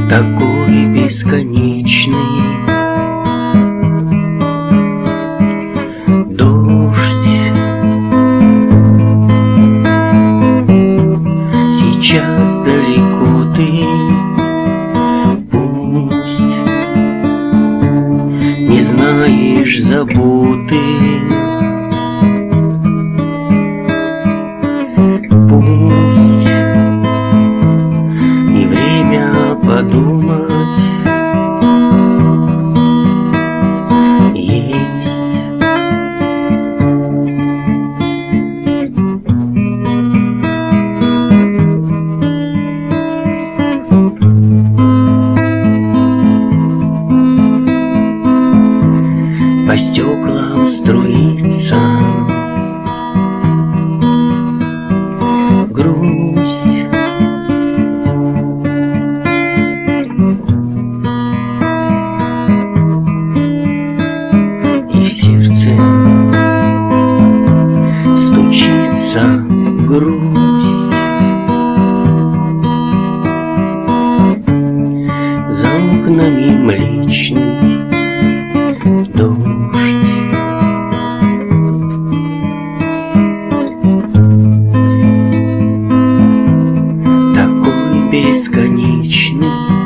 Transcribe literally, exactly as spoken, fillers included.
такой бесконечный. Дождь, сейчас далеко ты, пусть не знаешь заботы. Пусть и время подумать есть. По стеклам струится грусть, и в сердце стучится грусть. За окнами млечный дождь, такой бесконечный.